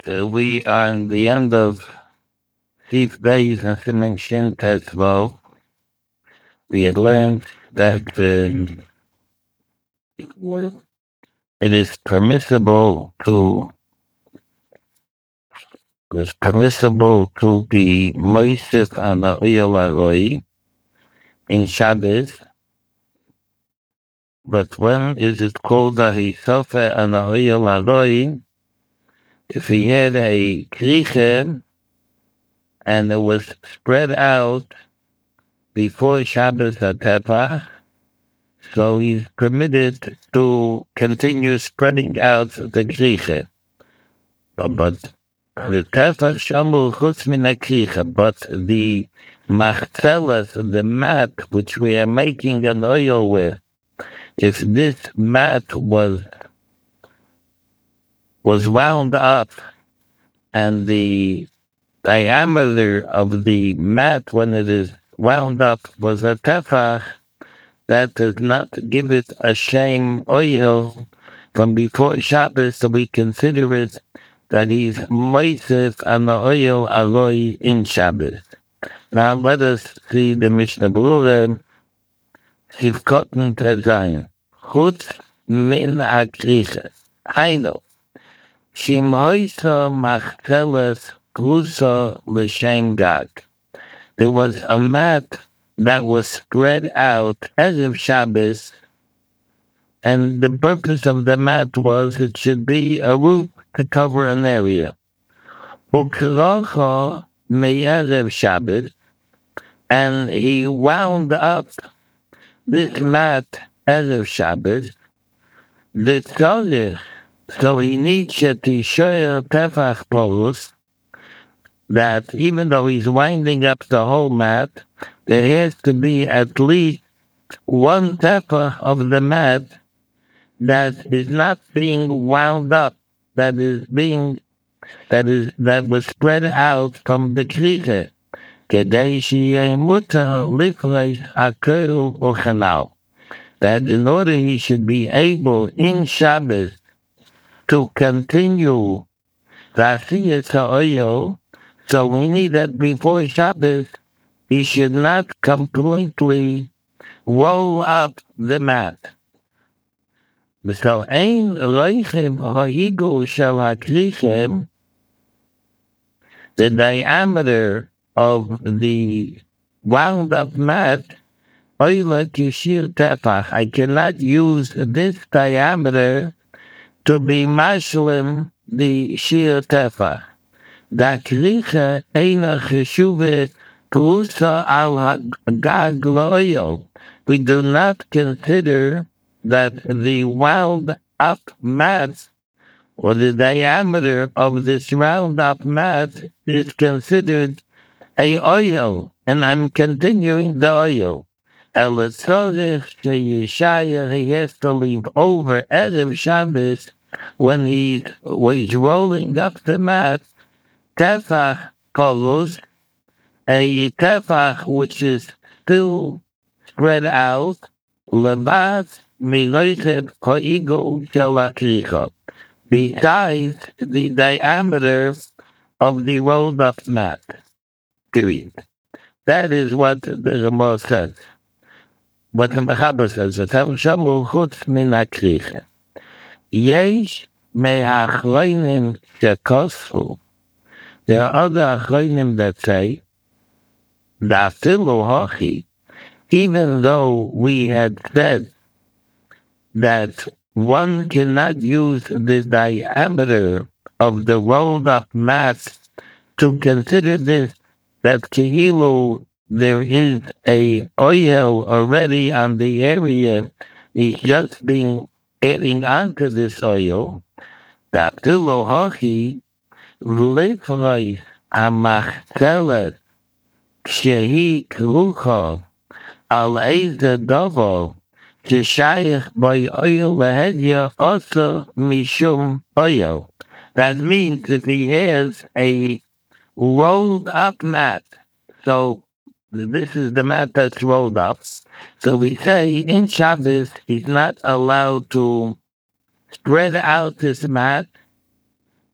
We are in the end of Sif Beis and Siman Shin Tetzvo. We had learned that it is permissible to be moisef on the oil aroi in Shabbos, but when is it called that he sofa on the oil aroi? If he had a kriche and it was spread out before Shabbos HaTefach, so he's permitted to continue spreading out the kriche. But the Tefach Shamul Chutz Min HaKricha, but the machzelas, the mat which we are making an oil with, if this mat was wound up and the diameter of the mat when it is wound up was a tefach, that does not give it a shame oil from before Shabbos, so we consider it that he's moisef on the oil aloi in Shabbos. Now let us see the Mishnah Berurah, Sivkoten Tezayin. Chutz min hakricha. Hainu. Shim hoisa machzeles klusa l'shem gag. There was a mat that was spread out as of Shabbos, and the purpose of the mat was it should be a roof to cover an area. Ukrocha me'erev Shabbos, and he wound up this mat as of Shabbos, the tzorich, so he needs to show tefach polus, that even though he's winding up the whole mat, there has to be at least one tefach of the mat that is not being wound up, that was spread out from the kriche. That in order he should be able in Shabbos to continue Rasiyas HaOyel, so we need that before Shabbos he should not completely roll up the mat. So ein roichem ha'igul shel ha'krichem, the diameter of the wound up mat, oila kishir tefach. I cannot use this diameter to be mashlim the shir tefach. Da kricha eina cheshuvet plusa al hagag loyal. We do not consider that the wound up mat or the diameter of this round up mat is considered a oil, and I'm continuing the oil. Elatzorich Yeshaya, he has to leave over Erev Shabbos when he was rolling up the mat, tefach follows, a tefach which is still spread out, levat miloichet ha'igul shel ha'kricha, besides the diameter of the rolled up mat. Period. That is what the Gemara says. What the Mechaber says, V'tav Shamru chutz min hakricha. Yesh me'achronim shekosfu. There are other achronim that say, Da'afilu hachi, even though we had said that one cannot use the diameter of the rolled up mat to consider this, that Kehilu, there is a oil already on the area, he's just being adding onto this oil. Da'afilu hachi, Lifroi amachzelet shehi krucha al eize dovo sheshayich by oil lehedya also mishum oil. That means if he has a rolled up mat, so this is the mat that's rolled up, so we say in Shabbos he's not allowed to spread out this mat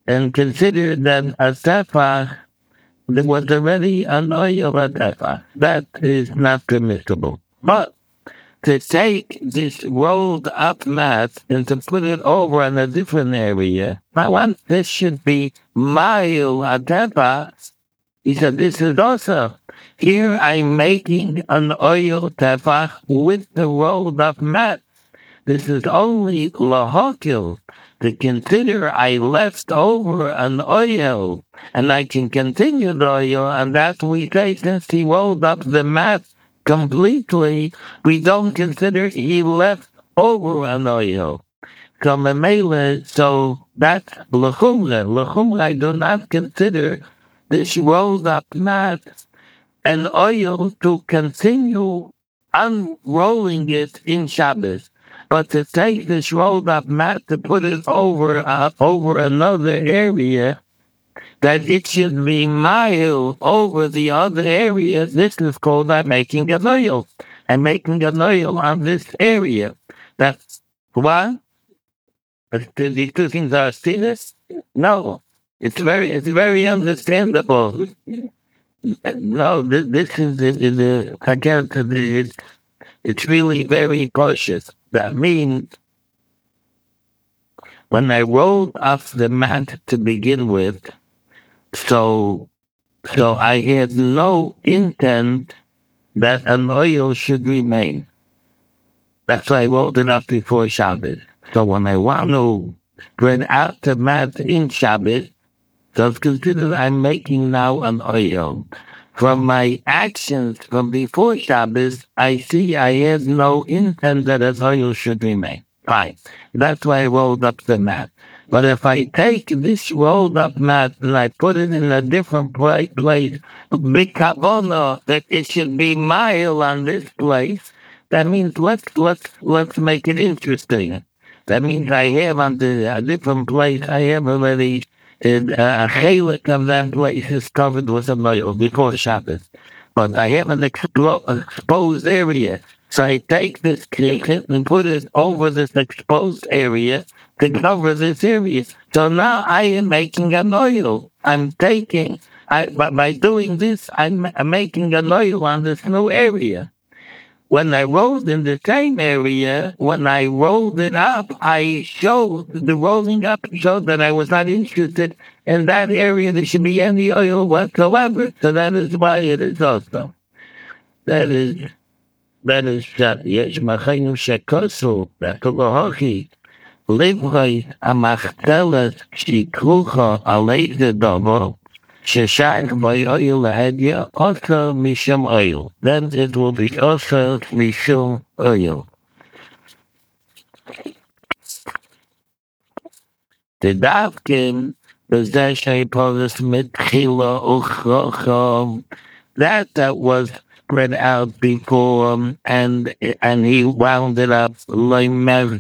and consider that a tefach there was already an oil at tefach. That is not permissible. But to take this rolled up mat and to put it over in a different area, I want this should be mile at tefach. He said, this is also, here I'm making an oil tefach with the rolled up mat. This is only lahokil to consider I left over an oil and I can continue the oil, and that we say since he rolled up the mat completely, we don't consider he left over an oil. So memele, so that's lechumra. Lechumra, I do not consider this rolled up mat an oil to continue unrolling it in Shabbos. But to take this rolled up mat to put it over another area, that it should be mile over the other area, this is called I'm making an oil. I'm making an oil on this area. That's why these two things are serious? No. It's very understandable. No, this is the again, it's really very cautious. That means when I rolled off the mat to begin with, so I had no intent that an oil should remain. That's why I rolled it off before Shabbos. So when I want to spread out the mat in Shabbos, so it's considered I'm making now an oil. From my actions from before Shabbos, I see I had no intent that an oil should remain. Fine. That's why I rolled up the mat. But if I take this rolled up mat and I put it in a different place, big kavana, that it should be mile on this place, that means let's make it interesting. That means I have on a different place, I have already a chelik of that place is covered with a oil before Shabbos. But I have an exposed area. So I take this cricket and put it over this exposed area to cover this area. So now I am making an oil. By doing this, I'm making an oil on this new area. When I rolled in the same area, when I rolled it up, I showed the rolling up showed that I was not interested in that area. There should be any oil whatsoever. So that is why it is also. That is יש מחיינו שכוסו, והכלוהוכי, לברי המחתלת שכרוכה על איזה דבר, ששייך באויל להדיה, also משום oil. Then it will be also משום oil. דווקא בזה שפורס מתחילה וכרוכה, that was spread out before and he wound it up like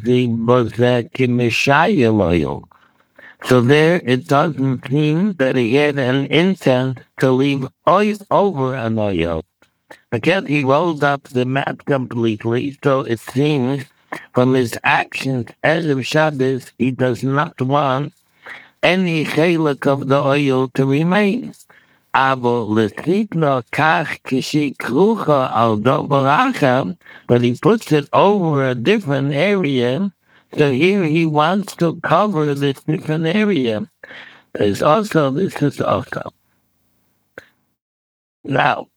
oil. So there it doesn't seem that he had an intent to leave oil over an oil. Again, he rolled up the mat completely, so it seems from his actions as of Shabbos, he does not want any chelik of the oil to remain. But he puts it over a different area. So here he wants to cover this different area. This is also. Now,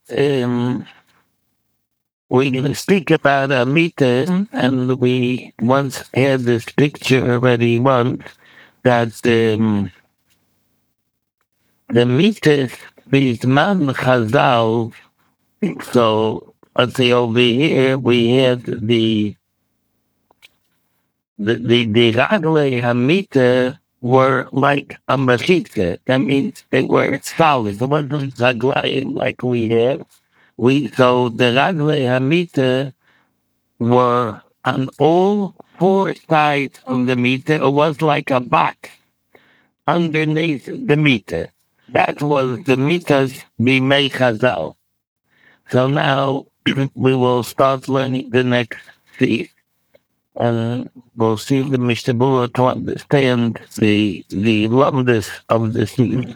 we're going to speak about a meter, and we once had this picture already once, that the meter Bizman Chazal, so let's say over here we had the Ragle Hamita were like a machita. That means they were solid. The ones Zaglayim like we have. So the Ragle Hamita were on all four sides of the meter. It was like a box underneath the meter. That was the mitas b'mei Chazal. So now we will start learning the next piece. And we'll see the Mishnah Berurah to understand the loveness of the seed.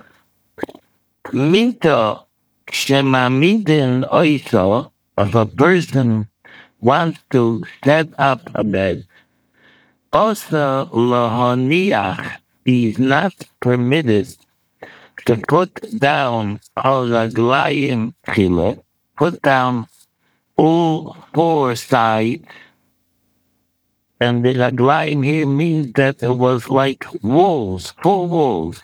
Mito shemamidin oiso, if a person wants to set up a bed, also lohoniach, is not permitted to put down al raglayim chile, put down all four sides, and the raglayim here means that it was like walls, four walls.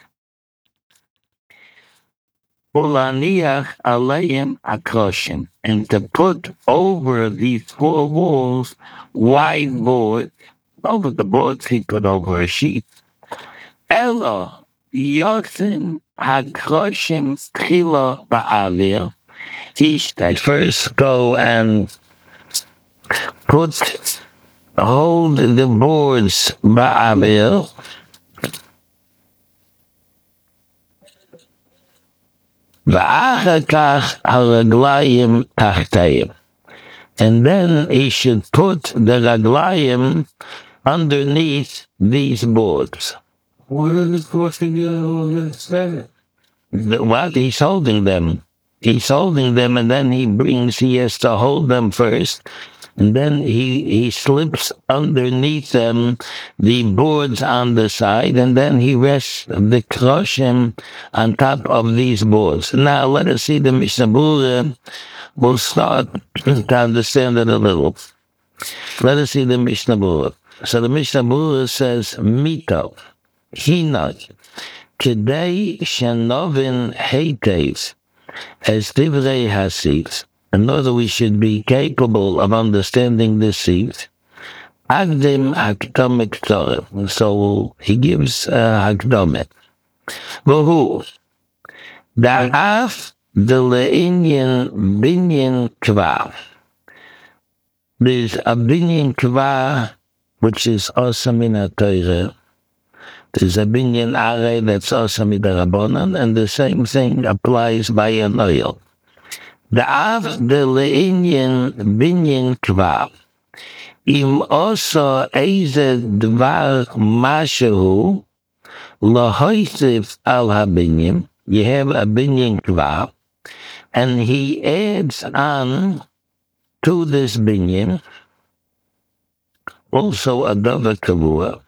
Ulaniach alayim akroshim, and to put over these four walls wide boards. Over the boards he put over a sheet. Elo yotzim hakroshim tchila ba'avir. He should first go and hold the boards ba'avir. And then he should put the raglayim underneath these boards. What is it forcing you to say? What? He's holding them. He's holding them, and then he has to hold them first. And then he slips underneath them the boards on the side, and then he rests the kroshim on top of these boards. Now let us see the Mishnah Berurah. We'll start to understand it a little. Let us see the Mishnah Berurah. So the Mishnah Berurah says, Mito, Hinach, Kedei Shenovin Heitev, as Divrei Hasid. In order we should be capable of understanding this seed. Agdim Hakdomek Torah. So he gives Hakdomet. Vohu. Da'af de le'inyan binyan kvar. There's a binyan kvar, which is awesome in a Torah. There's a binyan are that's awesome in the Rabbanan, and the same thing applies by an oil. Da'af de le'inyan binyan kvar. Im also eize dvar mashehu lahoisif al habinyim. You have a binyan kvar, and he adds on to this binyan also a davar kavua.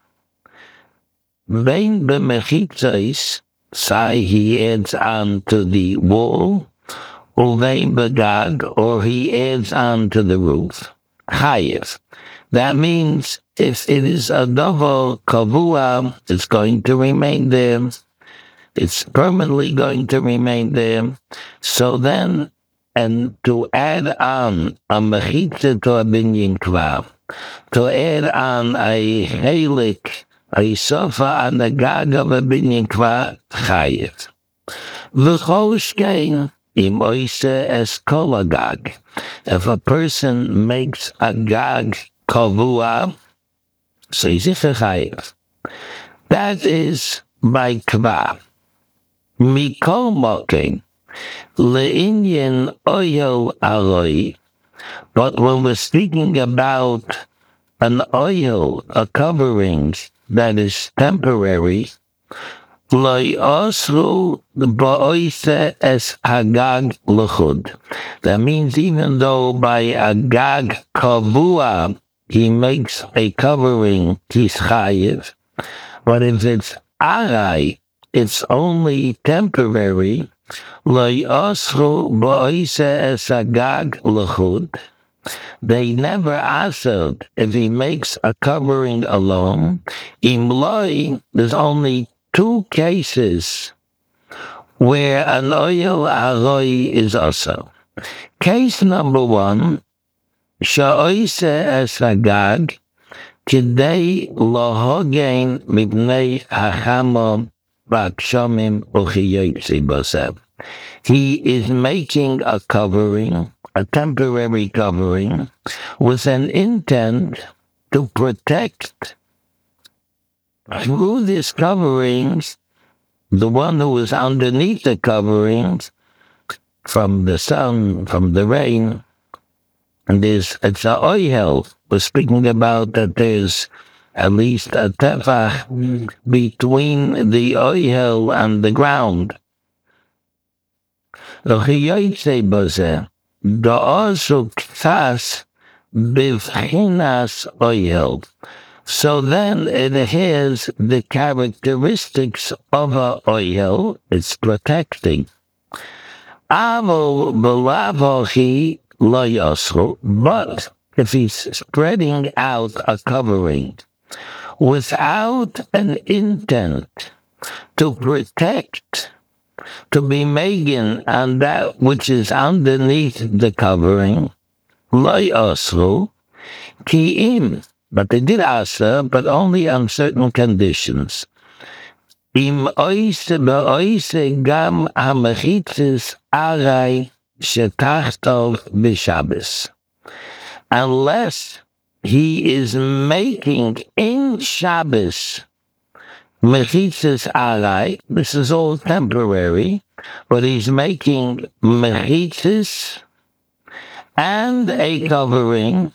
Vein b'mechitzos, say he adds on to the wall, uvein b'gag, or he adds on to the roof. Chayev. That means if it is a davar kavua, it's going to remain there. It's permanently going to remain there. So then, and to add on a mechitza to a binyan kvar, to add on a helik, a sofa on the gag of a binyan kvar, chayev. V'chol shkein im oise es kol agag. If a person makes a gag kavua, so he's chayev. That is by kvar. Mikol mokin le'inyan oil aloi. But when we're speaking about an oil, a covering that is temporary, lo osru ba'oise es hagag l'chud. That means even though by a gag kavua he makes a covering, he's chayiv. But if it's arai, it's only temporary. Lo osru ba'oise es hagag l'chud. They never answered if he makes a covering alone. Imloi, there's only two cases where an oil aloi is also. Case number one, sha'oise es hagag, kidei lohogein mibnei hachamo b'akshomim uchiyotzi b'osev. He is making a covering, a temporary covering, with an intent to protect through these coverings the one who is underneath the coverings from the sun, from the rain. And it's an oil, we're speaking about that there's at least a tefach between the oil and the ground. So then it has the characteristics of an oil. It's protecting. But if he's spreading out a covering without an intent to protect, to be making on that which is underneath the covering, ki'im. But they did asa, but only on certain conditions. Im oise beoise gam hamechitzis arai shetachtov b'Shabbos. Unless he is making in Shabbos mechitzis arai, this is all temporary, but he's making mechitzis and a covering,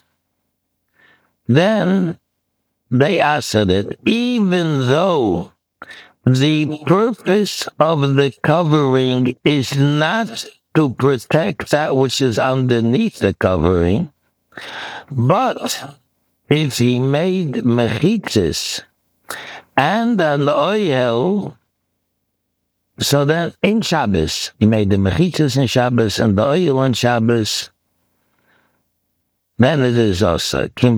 then they answered it, even though the purpose of the covering is not to protect that which is underneath the covering, but if he made mechitzis and an oil, so that in Shabbos, he made the mechitzis in Shabbos and the oil on Shabbos, then it is also. So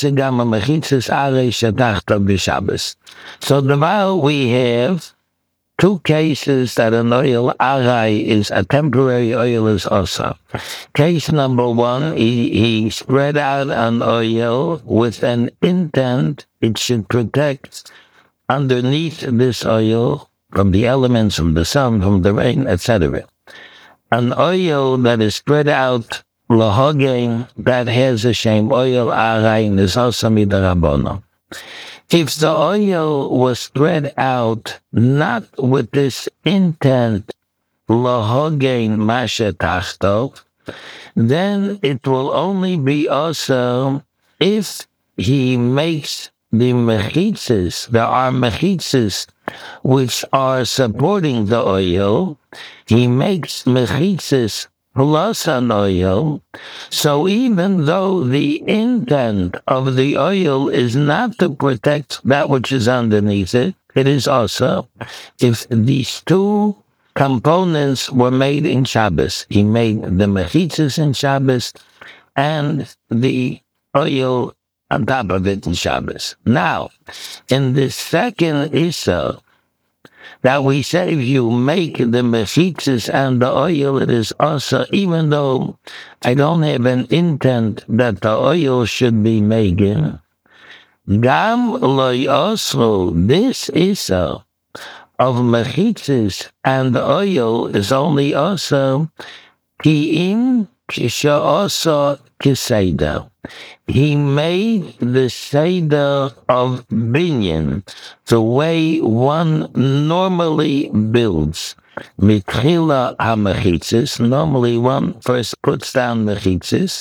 now we have two cases that an oil arai is a temporary oil is also. Case number one, he spread out an oil with an intent it should protect underneath this oil from the elements, from the sun, from the rain, etc. An oil that is spread out lahogein, that has a shame oil arayin is also midarabono. If the oil was spread out not with this intent lahogein masha tachtov, then it will only be also if he makes the mechitzis. There are mechitzis which are supporting the oil. He makes mechitzis plus an oil. So even though the intent of the oil is not to protect that which is underneath it, it is also, if these two components were made in Shabbos, he made the mechitzas in Shabbos and the oil on top of it in Shabbos. Now, in the second Issa, that we say if you make the mechitzas and the oil, it is also, even though I don't have an intent that the oil should be making, gam lo yosru, this Issa of mechitzas and the oil is only also ki'im kisha also kiseda. He made the Seder of binyan the way one normally builds. Mitchila ha-mechitzis, normally one first puts down mechitzis,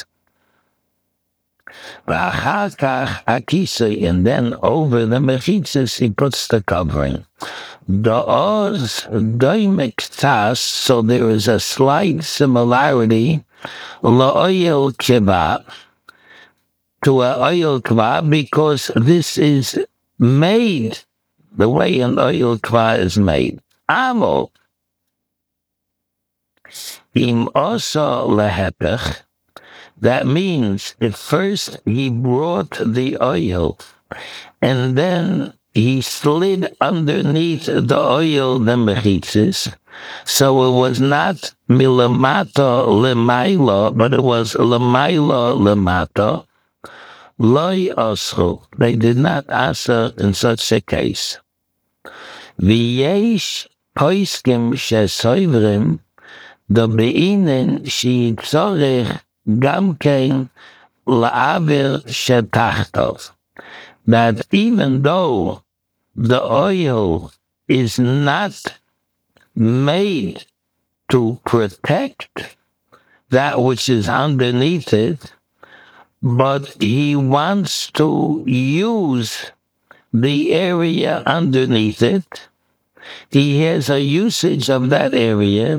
v'achar kach ha-kisei, and then over the mechitzis he puts the covering. Da'oz doimek tas, so there is a slight similarity, la'oyel kiva, to an oil kva, because this is made the way an oil kva is made. Amo, im also lehepech, that means at first he brought the oil and then he slid underneath the oil the mechitzis, so it was not milamato lemailo, but it was lemailo lemato. Loi osru, they did not answer in such a case. V'yesh poiskim shesoivrim, the beinen shitzorech gamkein la'avir shetachtov. That even though the oil is not made to protect that which is underneath it, but he wants to use the area underneath it. He has a usage of that area.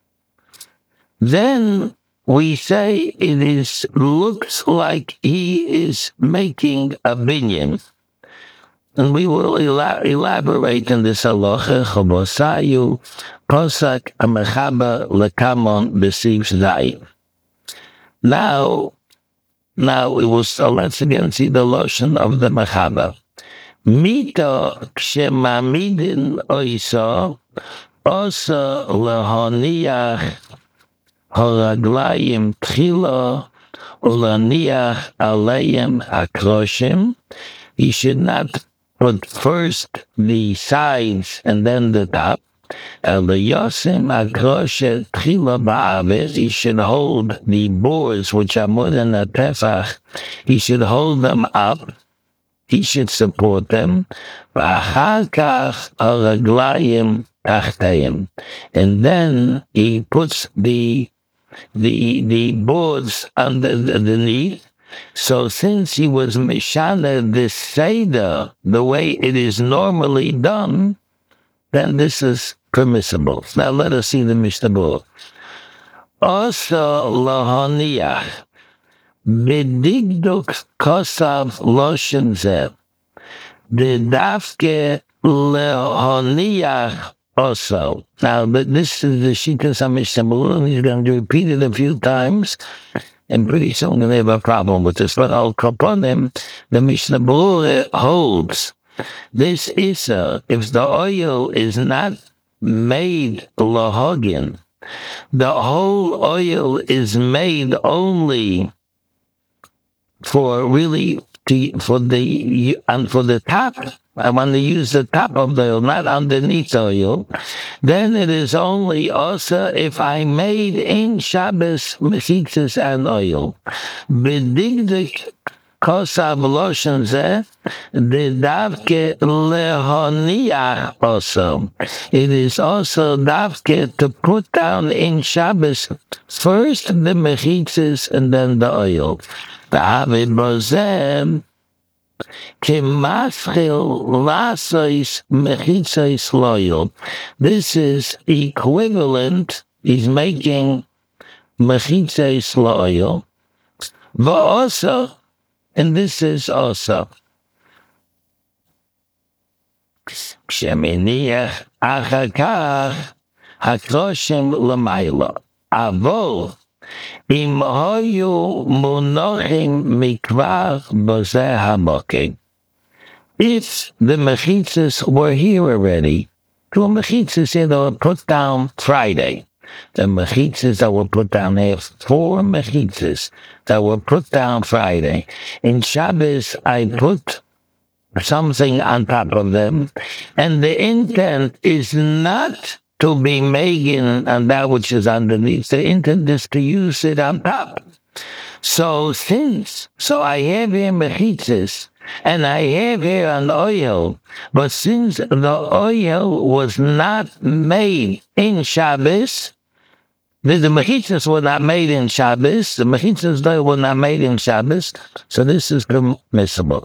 Then we say looks like he is making a binyan. And we will elaborate on this halacha. Chobosayu posak amechaba lekamon b'siv zayin. Now let's again see the lotion of the mechaba. Mito kshemamidin oiso osa lehoniach haraglayim tchila ulaniach alayim akroshim. He should not put first the sides and then the top. He should hold the boards, which are more than a tefach. He should hold them up. He should support them. And then he puts the boards underneath. So since he was mishana this seder the way it is normally done, then this is permissible. Now let us see the Mishnah Berurah. Also lahoniach b'digduk kosav loshen zeh b'dafke lahoniach also. Now, but this is the Shittas HaMishnah Berurah. He's going to repeat it a few times, and pretty soon we're going to have a problem with this. But I'll upon him, the Mishnah Berurah holds this Issa, if the oil is not made lahogin, the whole oil is made only for the top. I want to use the top of the oil, not underneath the oil. Then it is only also if I made in Shabbos mechitzas and oil. B'digdik kosav loshen zeh davke lehoniach also. It is also davke to put down in Shabbos first the mechitzas and then the oil. V'havid bozem kimaschil lasois mechitzas loyal. This is equivalent. He's making mechitzas loyal. V'oso, and this is also. Ksheminiach achakach hakroshim l'maylo. Avol im hoyu munochim mikvar bozeh hamokim. If the mechitzas were here already, the mechitzas they were put down Friday. The mechitzas that were put down, there 4 mechitzas that were put down Friday. In Shabbos, I put something on top of them, and the intent is not to be making on that which is underneath. The intent is to use it on top. So I have here mechitzas, and I have here an oil, but since the oil was not made in Shabbos, the mechitzas were not made in Shabbos. The mechitzas were not made in Shabbos, so this is permissible.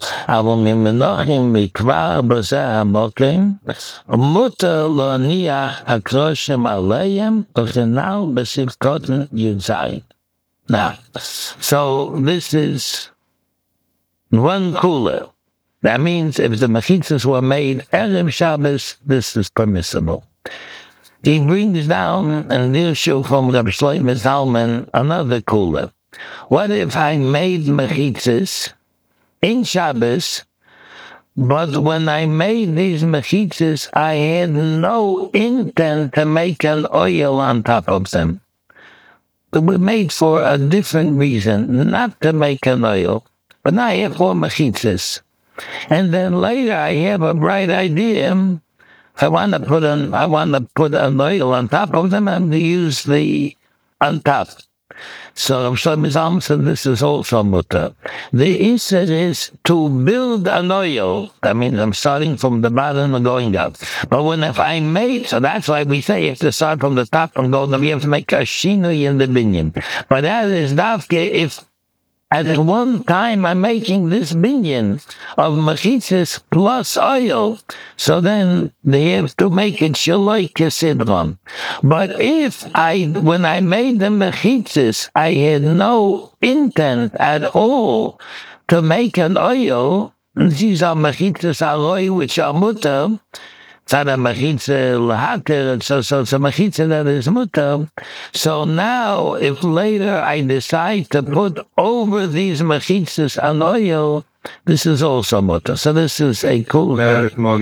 Now, so this is one cooler. That means if the mechitzas were made erev Shabbos, this is permissible. He brings down an issue from Rabbi Shlomo Zalman, another cooler. What if I made mechitzas in Shabbos, but when I made these mechitzas, I had no intent to make an oil on top of them? They were made for a different reason, not to make an oil, but now I have 4 mechitzas. And then later I have a bright idea. I want to put an oil on top of them and to use the on top. So Shlomo Zalman said this is also mutter. The issue is to build an oil. That means I'm starting from the bottom and going up. But if I made, so that's why we say you have to start from the top and go, we have to make a shinui in the binyan. But that is davke if At one time, I'm making this minion of mechitzas plus oil. So then they have to make it shaloi kesidron. But when I made the mechitzas, I had no intent at all to make an oil. These are mechitzas aloi, which are mutter. Tzara mechitza lahater, so it's a mechitza that is mutter. So now, if later I decide to put over these mechitzas an oil, this is also mutter. So this is a cool. If you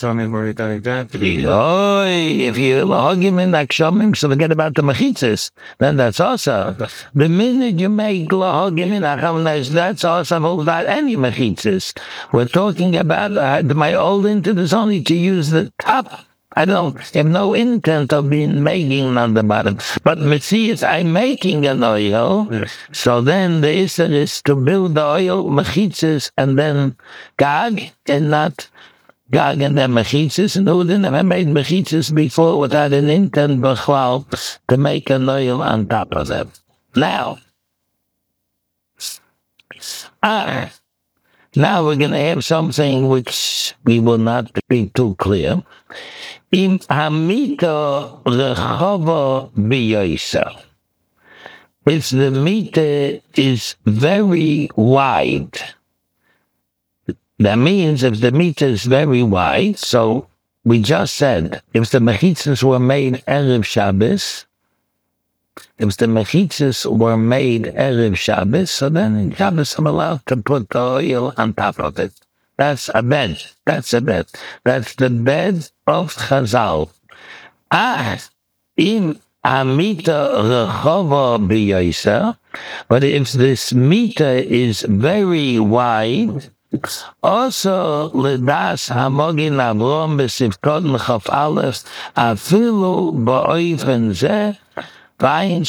lahogim in akshamim, so forget about the mechitzas, then that's also. The minute you make lahogim in akshamim, that's also without any mechitzas. We're talking about my old intent is only to use the top. I have no intent of making on the bottom. But Metzias, I'm making an oil. Yes. So then the Isser is to build the oil, mechitzas, and then gag, and not gag and then mechitzas. And who didn't have made mechitzas before without an intent b'chlal to make an oil on top of them. Now we're going to have something which we will not be too clear. Im hamita rechava b'yoisa. If the mita is very wide, that means if the mita is very wide, so we just said, if the mechitzas were made Erev Shabbos, so then in Shabbos I'm allowed to put the oil on top of it. That's a bed. That's the bed of Chazal. Im amita rechava b'yoisa, but if this mita is very wide, also ledas hamogin Avrom b'sivkot l'chaf aleph afilu ba'oifen zeh. So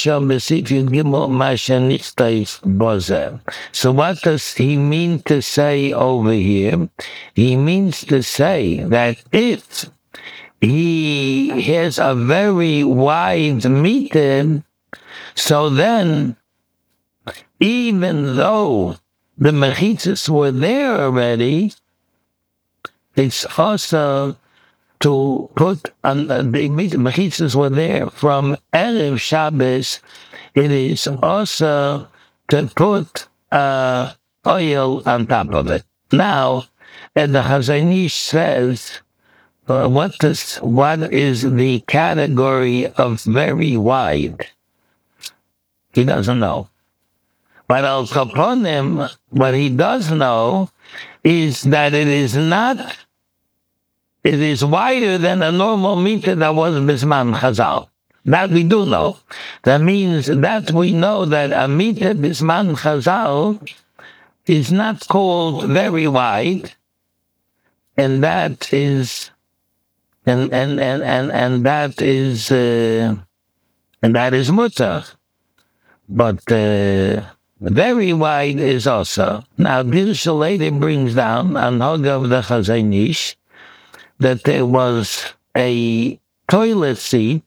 what does he mean to say over here? He means to say that if he has a very wide meter, so then even though the mechitzas were there already, it's also to put on the mechitzas were there from Erev Shabbos. It is also to put oil on top of it. Now, and the Chazon Ish says, what is the category of very wide? He doesn't know. But Al Kaponim, what he does know is that it is wider than a normal meter that was Bisman Chazal. That we do know. That means that we know that a meter Bisman Chazal is not called very wide, and that is that is mutter. But very wide is also. Now, Birsha later brings down on Hog of the Chazon Ish that there was a toilet seat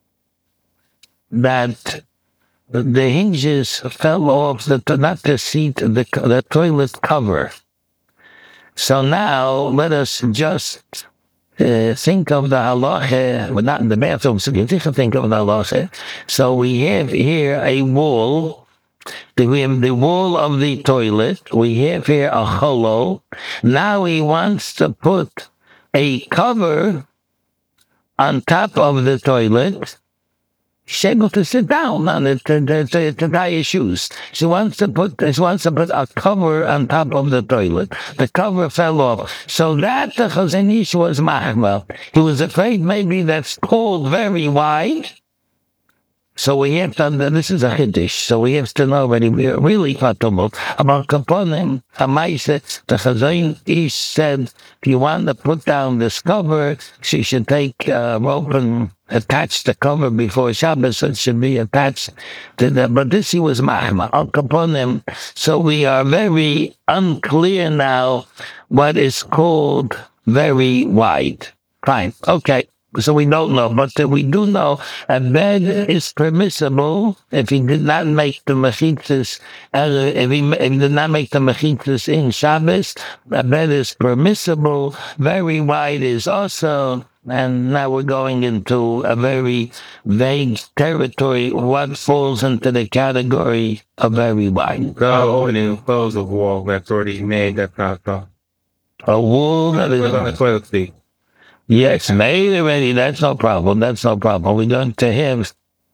that the hinges fell off, not the seat, the toilet cover. So now let us just think of the halacha, but not in the bathroom, so you think of the halacha. So we have here a wall. We have the wall of the toilet. We have here a hollow. Now he wants to put a cover on top of the toilet. She's able to sit down on it to tie his shoes. She wants to put a cover on top of the toilet. The cover fell off. So that the Chazon Ish was mahmal. He was afraid maybe that's called very wide. So we have to, this is a Hiddish, so we have to know that we are really katumot. About Kaponim, the Chazon Ish said, if you want to put down this cover, she should take a rope and attach the cover before Shabbos, so it should be attached to that. But this he was mahma, Al Kaponim. So we are very unclear now what is called very wide. Fine, okay. So we don't know, but we do know a bed is permissible if he did not make the mechitzas. If he did not make the mechitzas in Shabbos, a bed is permissible. Very wide is also. And now we're going into a very vague territory. What falls into the category of very wide? Opening and close of wall that's already made. That's not A wall that on the is, toilet seat. yes, made already. That's no problem. That's no problem. We're going to him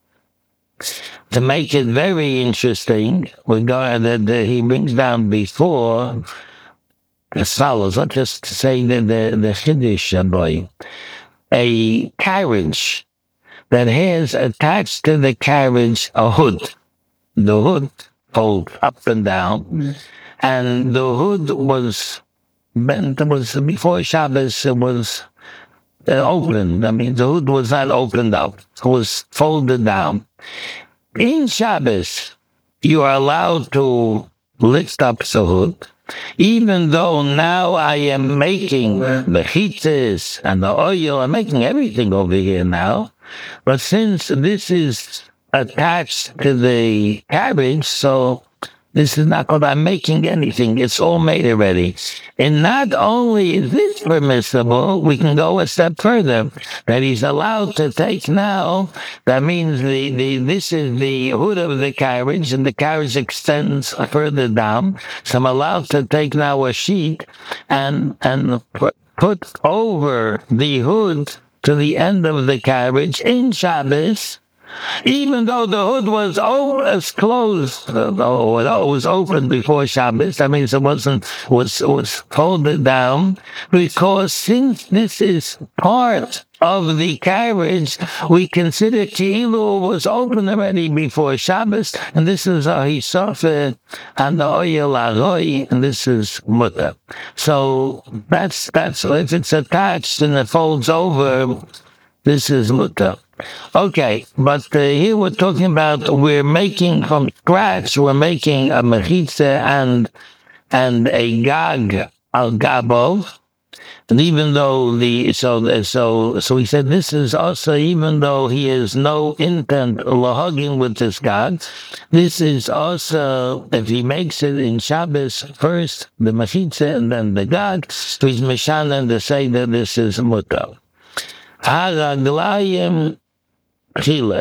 to make it very interesting. We're going that he brings down before as follows. Let's just say that the Chiddush boy, a carriage that has attached to the carriage a hood. The hood folds up and down, and the hood was bent. It was before Shabbos. It was opened. I mean, the hood was not opened up. It was folded down. In Shabbos, you are allowed to lift up the hood, even though now I am making the chitzes and the oil. I'm making everything over here now. But since this is attached to the carriage, so this is not called I'm making anything. It's all made already. And not only is this permissible, we can go a step further. That he's allowed to take now, that means this is the hood of the carriage, and the carriage extends further down. So I'm allowed to take now a sheet and put over the hood to the end of the carriage in Shabbos, even though the hood was always closed, though it was open before Shabbos. That means it was folded down, because since this is part of the carriage, we consider Ki'ilu was open already before Shabbos, and this is Ahisofet and the Oyel Aroi, and this is Mutter. So that's if it's attached and it folds over, this is Mutter. Okay, but here we're talking about we're making from scratch. We're making a mechitza and a gag al gabov, and even though so he said this is also, even though he has no intent lahagin with this gag, this is also if he makes it in Shabbos first the mechitza and then the gag, so he's mishanan to say that this is mutar. Haraglayim Chile.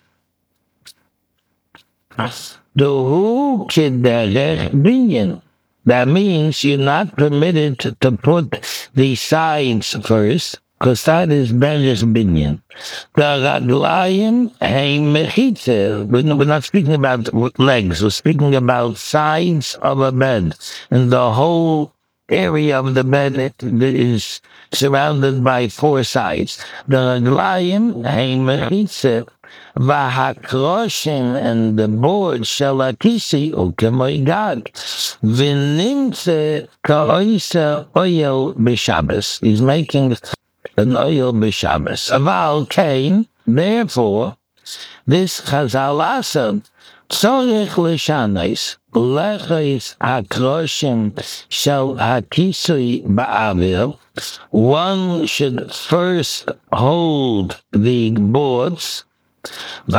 Duhu kiderech binyan. That means you're not permitted to put the sides first, because that is derech binyan. The raglayim hey mechitze. We're not speaking about legs. We're speaking about sides of a bed, and the whole area of the bed is surrounded by four sides. The raglayim hey mechitze. V'hakroshim and the board shel hakisi u'kemoi gag. V'nimtze ka'oisa oyel b'Shabbos. He's making an oil b'Shabbos. Aval kain, therefore, this Chazal asad tzorich l'shanos lechis hakroshim shel hakisui ba'avir. One should first hold the boards, and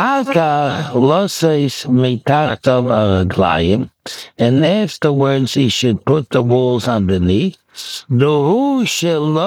afterwards he should put the walls underneath. This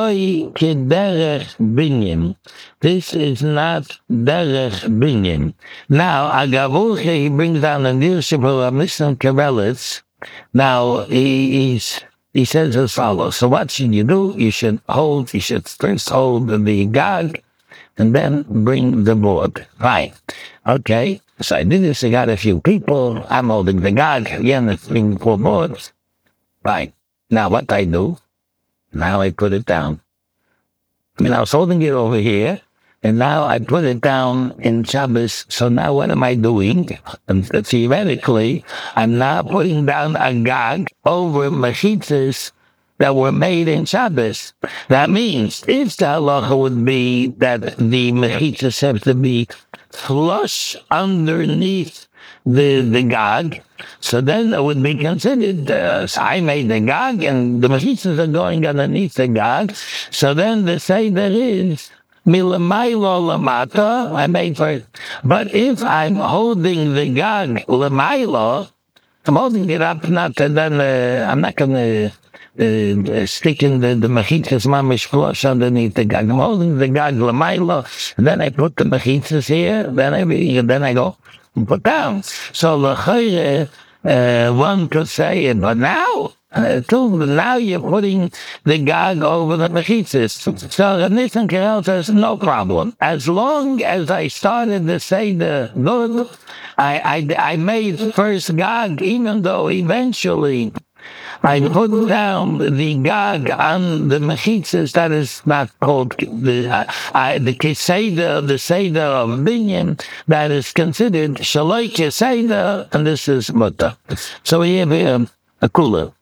is not derech binyan. Now, Agavulche, he brings down a leadership of Mishnah Karelitz. Now, he says as follows. So what should you do? You should first hold the gag, and then bring the board. Right. Okay. So I did this. I got a few people. I'm holding the gag. Again, it's bring 4 boards. Right. Now what I do, now I put it down. I mean, I was holding it over here, and now I put it down in Shabbos. So now what am I doing? And theoretically, I'm now putting down a gag over mechitzas that were made in Shabbos. That means if the halacha would be that the mechitzas have to be flush underneath the gag, so then it would be considered, I made the gag and the mechitzas are going underneath the gag, so then the seder is Milamailo lamata, I made for it. But if I'm holding the gag lamailo, I'm holding it up, not and then I'm not going to stick in the mechitzas mamish flush underneath the gag. I'm holding the gag lamailo, and then I put the mechitzas here. Then I go and put down. So l'chayre, one could say it, but now. Now you're putting the gag over the mechitzas. So Nissan Kerel says, no problem. As long as I started to say the good, I made first gag, even though eventually I put down the gag on the mechitzas. That is not called the keseda, the seder of binyan. That is considered shaloi keseda, and this is mutter. So we have here a kula.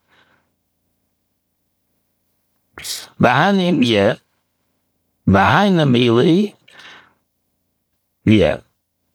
Bahanim, yeah. Bahainamili, yeah.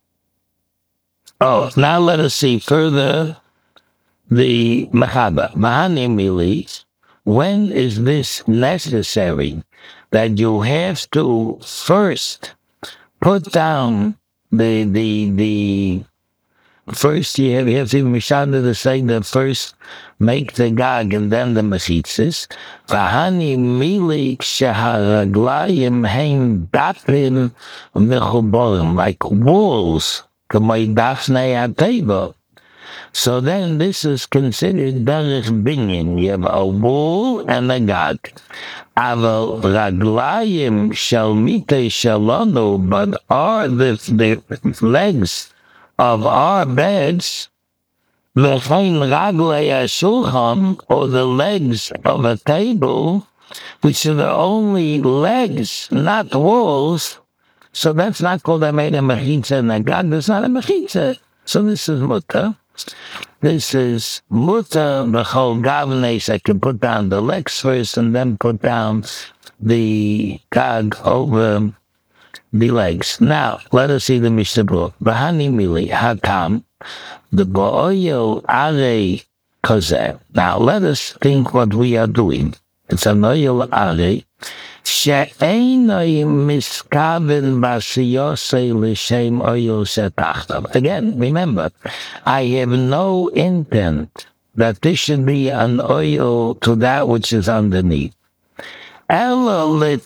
Oh, now let us see further the Machaba. Bahainamili, when is this necessary that you have to first put down the first you have to Mishanda to say that first make the gag and then the mechitzas. V'hani milik sheharaglayim hein dapim mechuborim, like walls, k'may dafnei hateva. So then this is considered derech binyan. You have a wall and a gag. Aval raglayim shel mitei shalonu, but are the legs of our beds, v'chein raglei shulchan, or the legs of a table, which are the only legs, not walls. So that's not called a made a mechitza and a gag. That's not a mechitza. So this is mutter. This is mutter b'chol gavnes. I can put down the legs first and then put down the gag over the legs. Now, let us see the Mishnah Berurah. Bahani mili hakam, the bo'oyo are kozeh. Now, let us think what we are doing. It's an oil are, she'einoi miskaven basiyosei l'shem oil shetachtav. Again, remember, I have no intent that this should be an oil to that which is underneath. My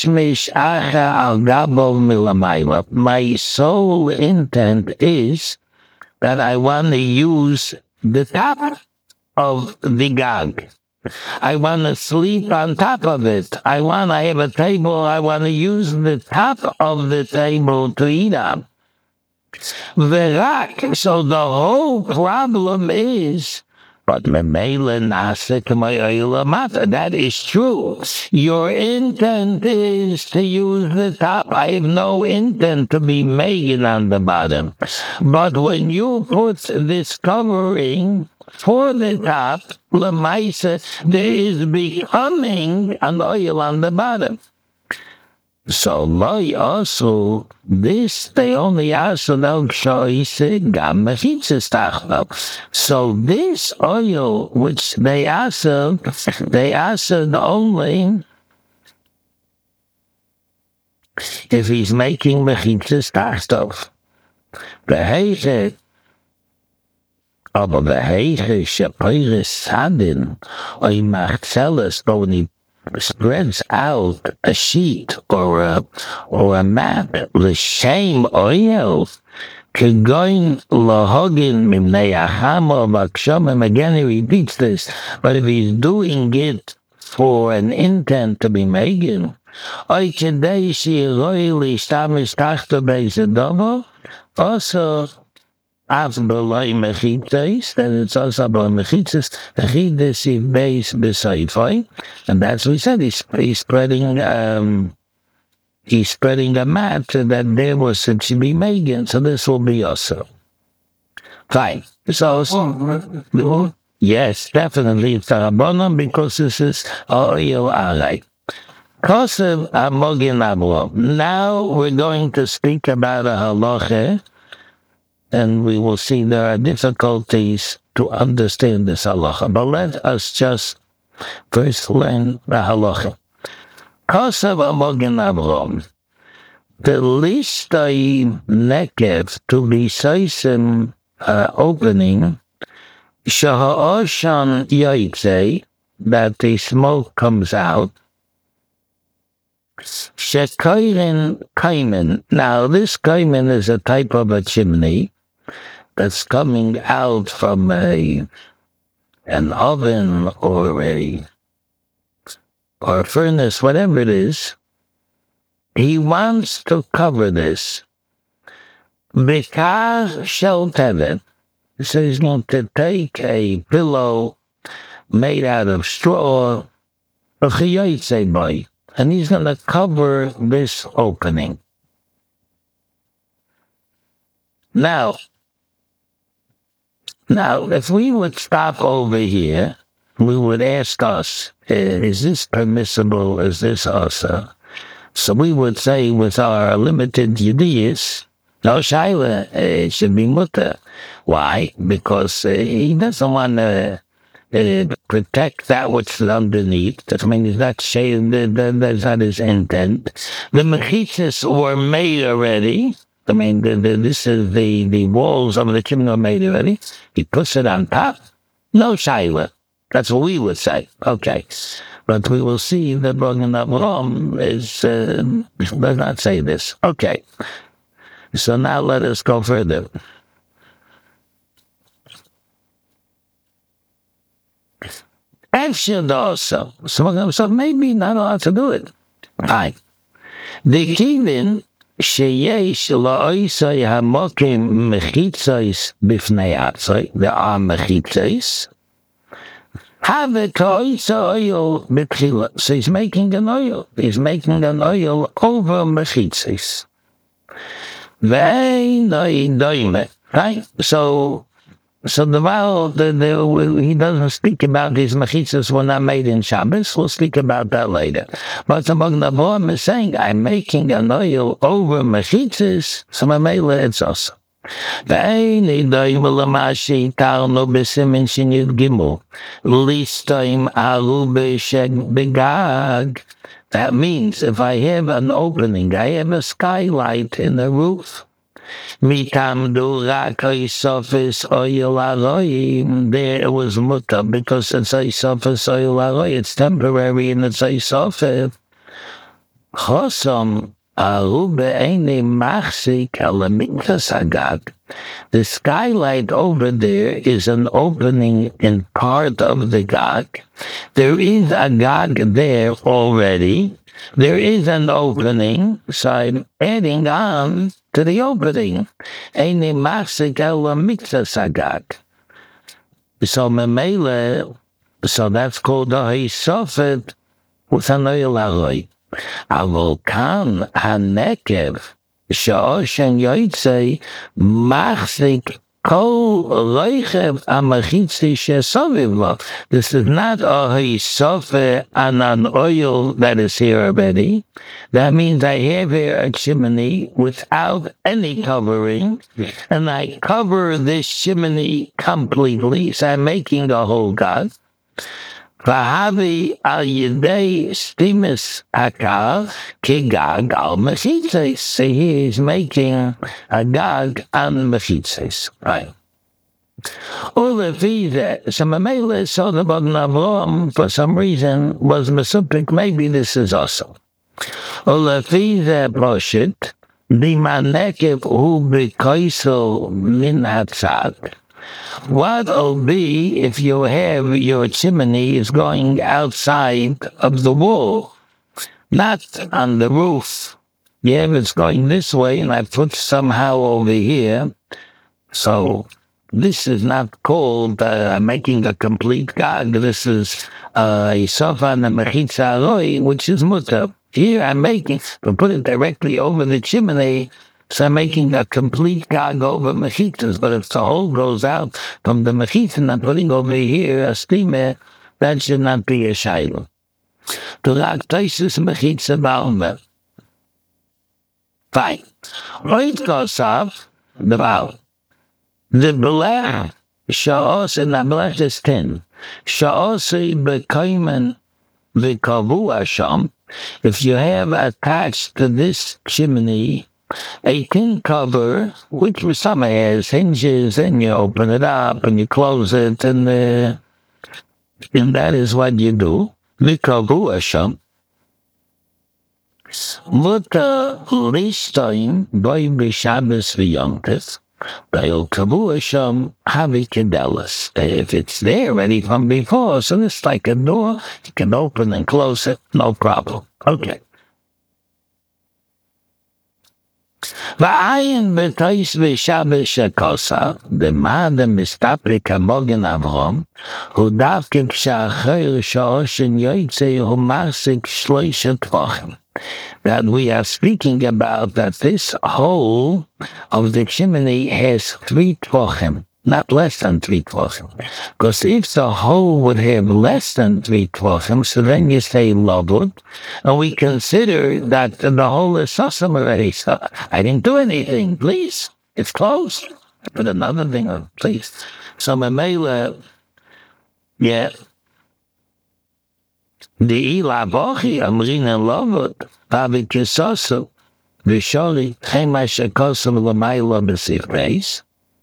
sole intent is that I want to use the top of the gag. I want to sleep on top of it. I have a table, I want to use the top of the table to eat on. So the whole problem is, but that is true. Your intent is to use the top. I have no intent to be making on the bottom. But when you put this covering for the top, lemaisa, there is becoming an oil on the bottom. So also this they only also know gam mechitzas tachlo. So this oil which they also only if he's making mechitzas tachlo. Behege, aber behege shapires sadin oy marcellus boni spreads out a sheet or a map, the shame oil kegoin lahogin mimnei achama v'akshomim. Again, he repeats this, but if he's doing it for an intent to be making, oy kedei shiroi lishtamish tachto beizedavo, also after below mechitzas, then it's also below mechitzas. Mechitzas is base b'seifai, and that's what we said. He's spreading a mat that there was to be made. So this will be also fine. So yes, definitely it's Rabbanon because this is oil alright. Kosev amogin avro. Now we're going to speak about a halacha. And we will see there are difficulties to understand this halacha. But let us just first learn the halacha. Kosev amogin avrom. the listay nekev to be soisim opening, shaha'oshan yaitze, that the smoke comes out. Shekairin kaimen. Now, this kaimen is a type of a chimney that's coming out from an oven or a furnace, whatever it is. He wants to cover this because shel tevet. So he's going to take a pillow made out of straw, and he's going to cover this opening. Now, if we would stop over here, we would ask us, is this permissible? Is this also? So we would say, with our limited Yudiyas, no Shaila, it should be mutter. Why? Because he doesn't want to protect that which is underneath. I mean, is that that's not his intent. The mechitzas were made already. I mean, this is the walls of the chimney are made already. He puts it on top. No Shaila. That's what we would say. Okay. But we will see that Magen Avraham does not say this. Okay. So now let us go further. Action also. So maybe not allowed to do it. Fine. The kivin sheyesh la'oisai hamokim mechitzais bifnei atzai. There are mechitzais. Have it to oil betchila. So he's making an oil. He's making an oil over mechitzis. Right? So the vow, he doesn't speak about these mechitzas were not made in Shabbos. We'll speak about that later. But the Magen Avraham is saying, I'm making an oil over mechitzas, so Mamela it's also. That means if I have an opening, I have a skylight in the roof. There it was mutter because it's a surface oil, it's temporary and it's a surface. The skylight over there is an opening in part of the gag. There is a gag there already. There is an opening, so I'm adding on to the opening. So memele, so that's called a hisofet with an oil alloy. Avol kan hanekev she'oshen yotzei machzik kol reichev amachitzi she'soviv lo. This is not a hisofe and an oil that is here already. That means I have here a chimney without any covering, and I cover this chimney completely, so I'm making the whole gag. Vahavi al yedei stimus akar kigag al mechitzes. So he is making a gag on mechitzes. Right. Ulefize, so Mamela saw the Magen Avraham for some reason was mesupik. Maybe this is also. Ulefize proshit the manekev hu b'koisel min hatzad. What'll be if you have your chimney is going outside of the wall, not on the roof? Yeah, it's going this way, and I put somehow over here. So this is not called making a complete gag. This is a sofa and a mechitza aloi, which is mutter. Here I'm making, but put it directly over the chimney. So I'm making a complete gag over mechitzas, but if the hole goes out from the mechitza and I'm putting over here a steamer, that should not be a shayla. To lactasis mechitza ba'omer. Fine. Oit goes off the vow. The belech sha'os, and the belech is 10. Sha'osi b'kaimen v'kavu asham. if you have attached to this chimney a tin cover, which some has hinges, and you open it up and you close it, and that is what you do. Mikavu Hashem. Mutter Listein, Doi B'Shabbos V'Yontif, Da'il Kavu Hashem, Havi Kedelis. If it's there ready from before, so it's like a door, you can open and close it, no problem. Okay. Va'ayin b'tois v'shabbos shekosa, demada mistapri kamogen Avrom, hu davke k'sha'achayr sha'oshen yoytze hu marsik shloisha tvachim. That we are speaking about that this hole of the chimney has 3 tvachim, not less than 3 tvachim. Because if the hole would have less than 3 tvachim, so then you say lobud, and we consider that the hole is sasam already. So I didn't do anything, please. It's closed. Put another thing on, please. So Mamela, yeah. The ilabochi amrin and lobud, Pavi kisosu, v'shori, chema shekosum l'mayla b'sifreis,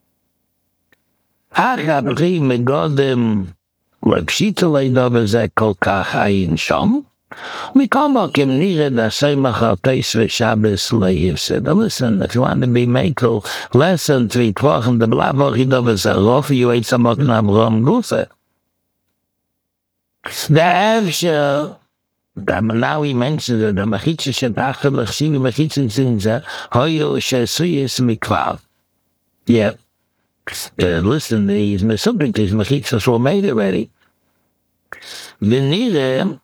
Achabri megodem l'pshitolei dover ze kol kach hayin shom. Mikomokim nire da seimach al teis v'shabbos le'yivsid. Listen, if you want to be makel less than 3 tvochen, the blavochi dover ze rof, you ate some of Avrom gufe. The Avsha, now he mentioned that the mechitza shetachel l'chshivi mechitza zinza, hoyo shesuyis mikvav. Yeah. Listen, these subjects, mechitzas were made already. Venire,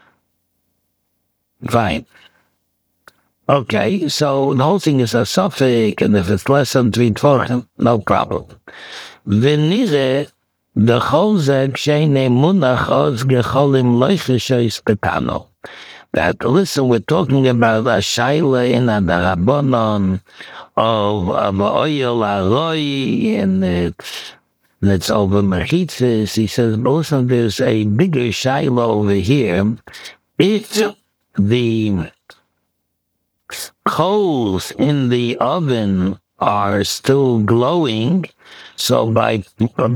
fine. Okay, so the whole thing is a suffix, and if it's less than 3 tvorim, no problem. Venire, the chozek sheine munach oz gecholim loicheshois betano. That, listen, we're talking about a shaila in a darabonon of oil aroi, and it's over mechitzas. He says, listen, there's a bigger shaila over here. If the coals in the oven are still glowing, so by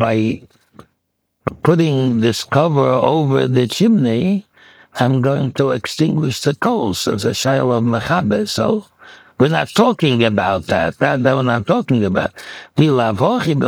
putting this cover over the chimney, I'm going to extinguish the coals. There's a shaila of mechaber, so we're not talking about that. That we're not talking about. Because if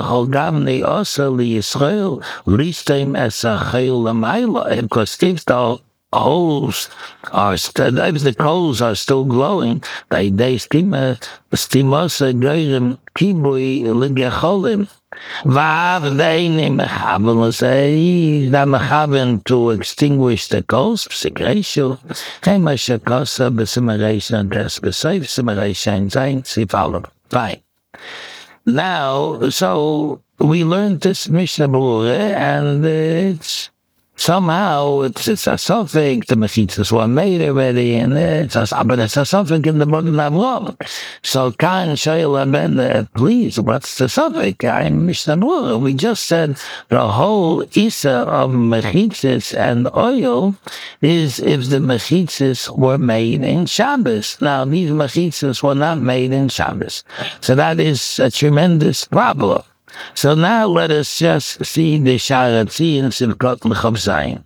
the holes are if the coals are still glowing, they stimos goyim kibui ligecholim. Vav deine mechaben say that mechaben to extinguish the coals. Psikreshu chema shekosa b'simaration des b'seif simaration zayin sifalem. Fine. Now, so we learned this Mishnah Berurah, and it's somehow it's a suffix. The mechitzas were made already, and but it's a suffix in the Magen Avraham. So Khan Shaila Ben, please, what's the suffix? I'm Mishnah Berurah. We just said the whole isa of mechitzas and oil is if the mechitzas were made in Shabbos. Now these mechitzas were not made in Shabbos, so that is a tremendous problem. So now let us just see the Sharatzi in Sivkot L'Chav Zayin.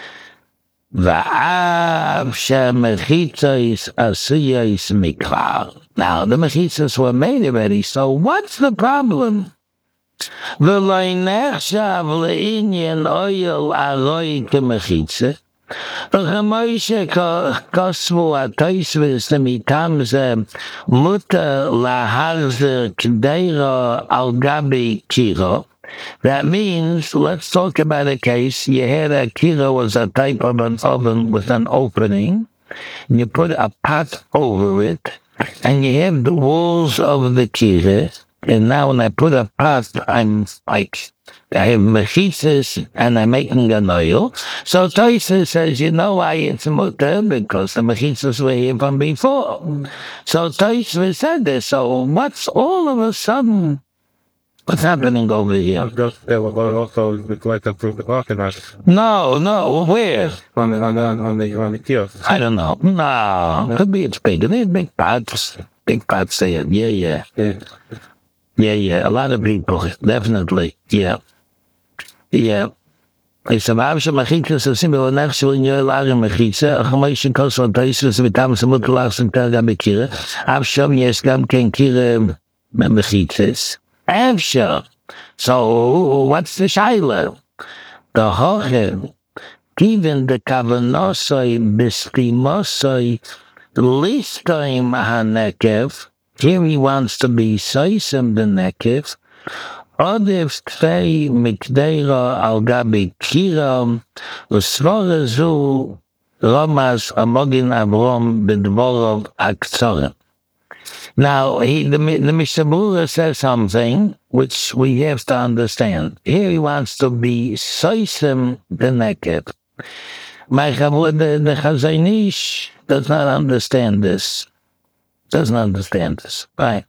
Va'av she'mechitzos asuyos mikvar. Now the mechitzos were made already, so what's the problem? V'lo nechshav le'inyan oyel aroi k'mechitzah. Moshe kosvu atoisves lemitam ze muta laharzer kdeira al gabi kiro. That means, let's talk about a case. You had a kiro was a type of an oven with an opening, and you put a pot over it, and you have the walls of the kiro. And now when I put a pot, I'm like, I have mechitzas and I'm making an oil. So Toisa says, you know why it's mutter? Because the mechitzas were here from before. So Toisa said this. So what's all of a sudden What's happening over here? Just there were also like a fruit coconut No, where? on the kiosk. I don't know. No, could be it's big. They're big pots. Big pots there. Yeah. A lot of people, definitely. Yeah. It's a Mavsha Machikas, a similar next in your Lager Machitza, a Hamashan Koso Places with Thomas Mutlas and Telgamikira. Avsham, yes, Gam can Kira Machitzes. Avsham. So, what's the Shaila? The Hohen, given the Kavanosoi, Bistimosoi, least time Hanekev, here he wants to be Saisam the Nekev. Odif Tvei Mikdeira al Gabi Kiram Usvora Zu Romas Amogin Avrom B'Dvorov Aksorim. Now, the Mishabura says something which we have to understand. Here he wants to be Soisim the Nekev. The Chazanish does not understand this. Right.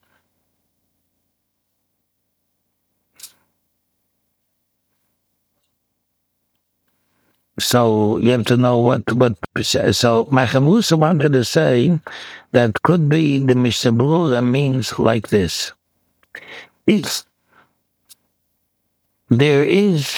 So you have to know what. So Machamusa wanted to say that could be the Mishabura means like this. There is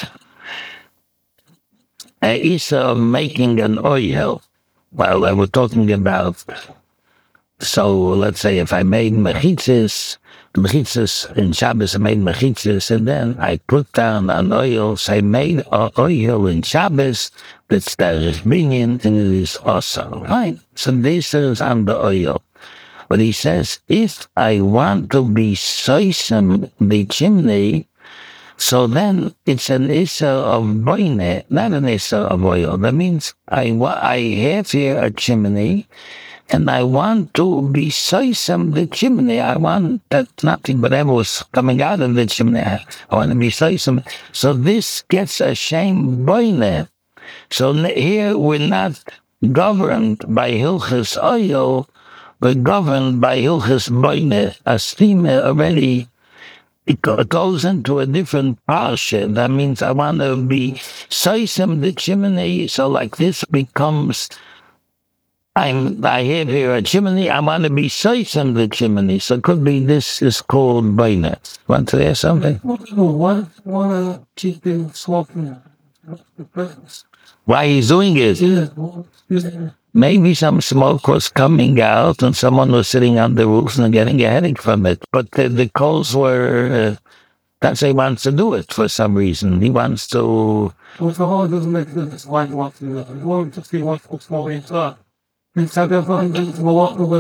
a Isa of making an oil. Well, I was talking about. So let's say if I made mechitzis in Shabbos, I made mechitzis, and then I put down an oil. So I made an oil in Shabbos that's the minion, and it is also right. So this is on the oil. But he says, if I want to be soisem the chimney, so then it's an issa of boine, not an issa of oil. That means I have here a chimney, and I want to be soisem the chimney. I want that nothing but ever was coming out of the chimney. I want to be soisem. So this gets a shame boine. So here we're not governed by Hilchas oil, but governed by Hilchas boine. A steamer already, it goes into a different parsha. That means I want to be soisem the chimney. So like this becomes, I have here a chimney. I want to be soisem the chimney. So it could be this is called boine. Want to ask something? Why keep them smoking? Why he's doing it? Yeah. Maybe some smoke was coming out and someone was sitting on the roof and getting a headache from it. But the coals were, that's why he wants to do it for some reason. He wants to... Well, the whole doesn't make sense. Why you want to do it? You want to see what's going inside. Inside the phone, there's a lot of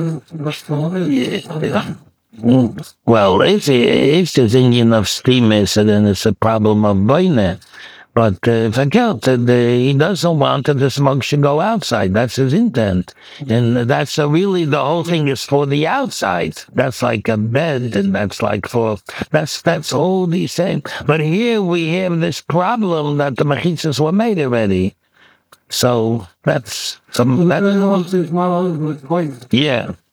Well, if there's Indian of steam, so then it's a problem of boine. But forget that he doesn't want that the smoke should go outside. That's his intent. And that's really the whole thing is for the outside. That's like a bed, and that's like that's all the same. But here we have this problem that the mechitzas were made already. So that's some. That's Yeah.